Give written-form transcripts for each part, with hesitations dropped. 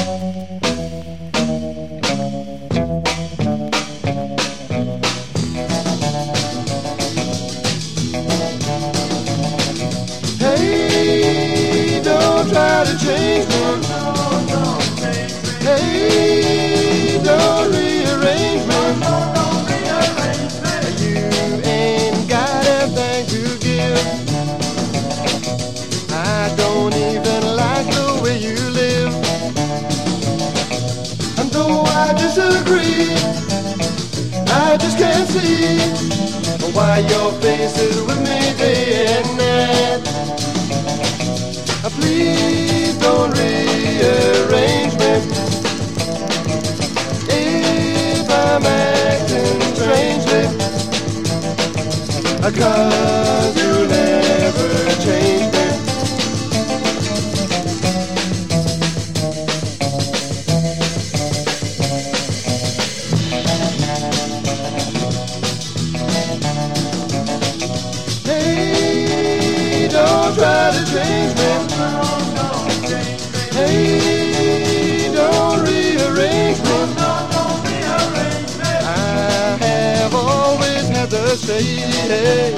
Hey, don't try to change me. Hey, don't rearrange me. You ain't got anything to give. I don't even like the way you live. And though I disagree, I just can't see why your face is with me day and night. Please don't rearrange me if I'm acting strangely, 'cause you'll never change me. Hey, don't try to change me. Hey, don't rearrange me. I have always had the say,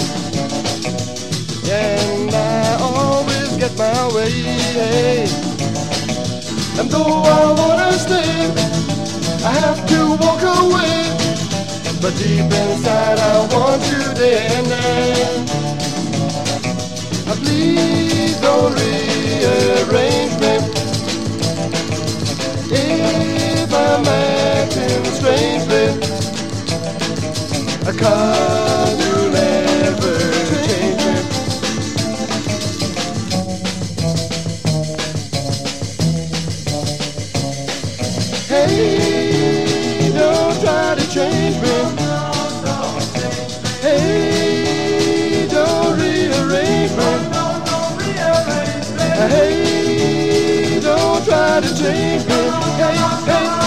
and I always get my way. And though I wanna stay, I have to walk away. But deep inside I want you day and night. Please don't rearrange me if I'm acting strangely, 'cause you'll never change me. Hey, don't try to change me. Hey, don't rearrange me. Hey, don't try to change me. Hey, hey.